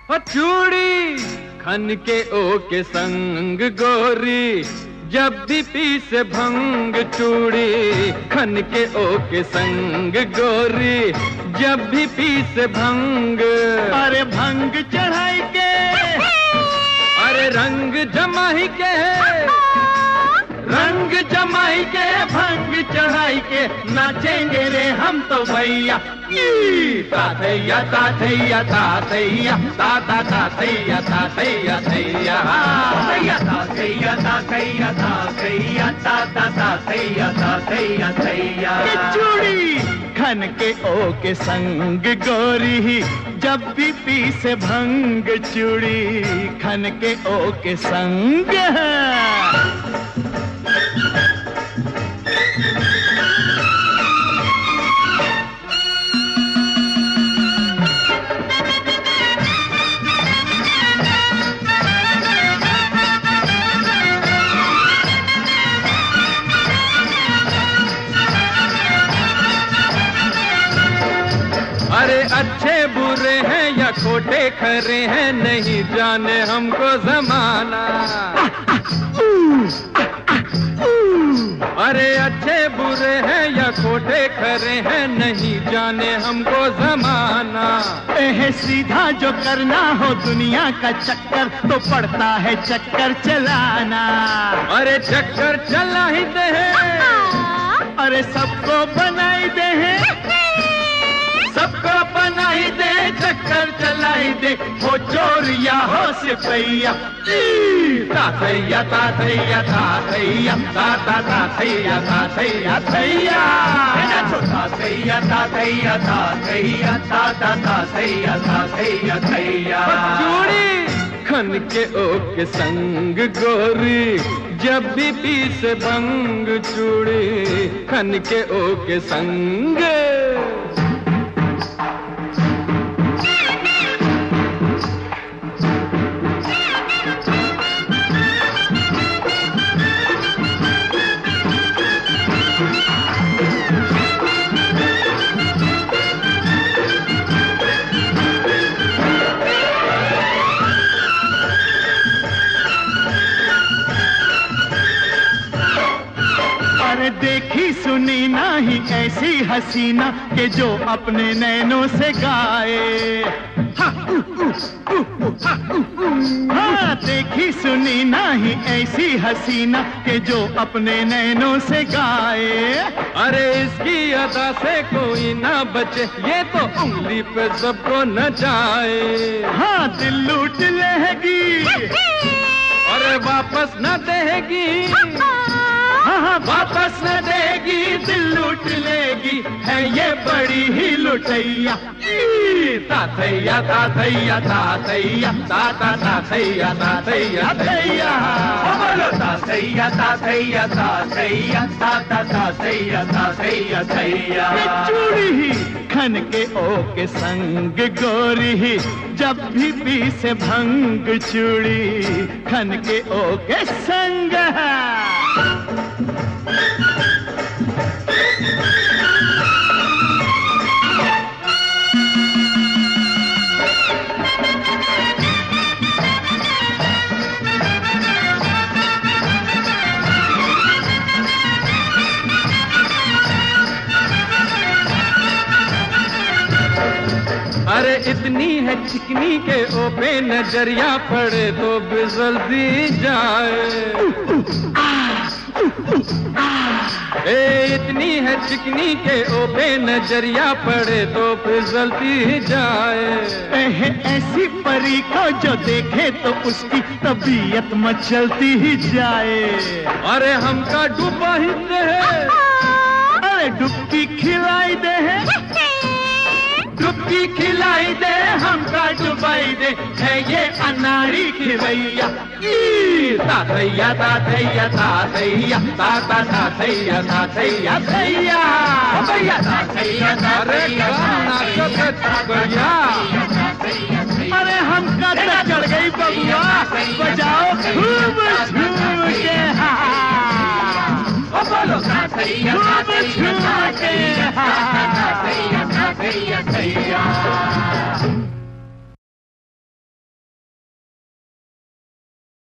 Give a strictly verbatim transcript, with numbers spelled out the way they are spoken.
ओ चूड़ी खन के ओ के संग गोरी, जब भी पीस भंग चूड़ी खन के ओ के संग गोरी, जब भी पीस भंग। अरे भंग चढ़ाई के, अरे रंग जमाई के, रंग जमाई के भंग चढ़ाई के नाचेंगे रे हम तो भैया। ताथैया ताथैया ताथैया ताता ताथैया ताथैया थैया ताथैया ताथैया ताथैया ताथैया ताता ताथैया ताथैया थैया। चूड़ी खन के ओ के संग गोरी, जब भी पीस भंग चूड़ी खन के ओ के संग। अरे अच्छे बुरे हैं या खोटे खरे हैं, नहीं जाने हमको जमाना। अरे अच्छे बुरे हैं या खोटे खरे हैं, नहीं जाने हमको जमाना। एह सीधा जो करना हो दुनिया का चक्कर, तो पड़ता है चक्कर चलाना। अरे चक्कर चला ही दे, अरे सबको बनाई दे, सबको बनाई दे, चक्कर चलाई दे, हो चोर या हो सिपैया। ताथैया ताथैया ताथैया ताता ताथैया ताथैया थैया ताथैया ताथैया ताथैया ताता ताथैया ताथैया थैया। चूड़ी खन के ओ के संग गोरी, जब भी पीस भंग चूड़ी खन के ओ के संग। अरे देखी सुनी नहीं ऐसी हसीना के जो अपने नैनों से गाए। हाँ देखी सुनी नहीं ऐसी हसीना के जो अपने नैनों से गाए। अरे इसकी अदा से कोई ना बचे, ये तो उंगली पे सबको नचाए। हाँ दिल लूट लेगी, अरे वापस न देगी, हाँ वापस न देगी, दिल लूट लेगी, है ये बड़ी ही लुटैया। ताथैया ताथैया ताथैया ताता ताथैया ताथैया थैया ताथैया ताथैया ताथैया ताता ताथैया ताथैया थैया। चूड़ी खन के ओ के संग गोरी, जब भी पीस भंग चूड़ी खन के ओ के संग। अरे इतनी है चिकनी के ओ पे नजरिया पड़े तो फिसलती जाए। ए इतनी है चिकनी के ओ पे नजरिया पड़े तो फिसलती जाए। ऐसी परी को जो देखे तो उसकी तबीयत मचलती ही जाए। अरे हमका डूबा ही दे, अरे डुबकी खिलाई दे, डुबकी खिलाई दे, हमका डुबाई दे, है ये अनाड़ी खिवैया। ताथैया ताथैया ताथैया ताता ताथैया ताथैया थैया भैया ताथैया ताथैया। अरे हमका तो चढ़ गई बबुआ, बजाओ खूब झूम के, बोलो ताथैया ताथैया ताथैया ताथैया ताथैया।